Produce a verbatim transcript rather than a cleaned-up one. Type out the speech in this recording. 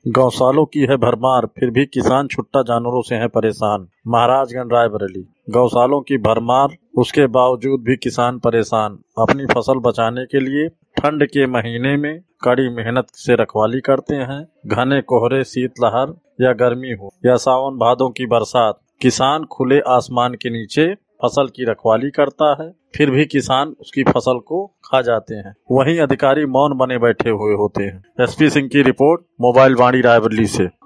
गौशालों की है भरमार, फिर भी किसान छुट्टा जानवरों से हैं परेशान। महाराजगंज रायबरेली। गौशालों की भरमार, उसके बावजूद भी किसान परेशान। अपनी फसल बचाने के लिए ठंड के महीने में कड़ी मेहनत से रखवाली करते हैं। घने कोहरे, शीतलहर या गर्मी हो या सावन भादों की बरसात, किसान खुले आसमान के नीचे फसल की रखवाली करता है, फिर भी किसान उसकी फसल को खा जाते हैं। वहीं अधिकारी मौन बने बैठे हुए होते हैं। एसपी सिंह की रिपोर्ट, मोबाइल वाणी रायबरेली से।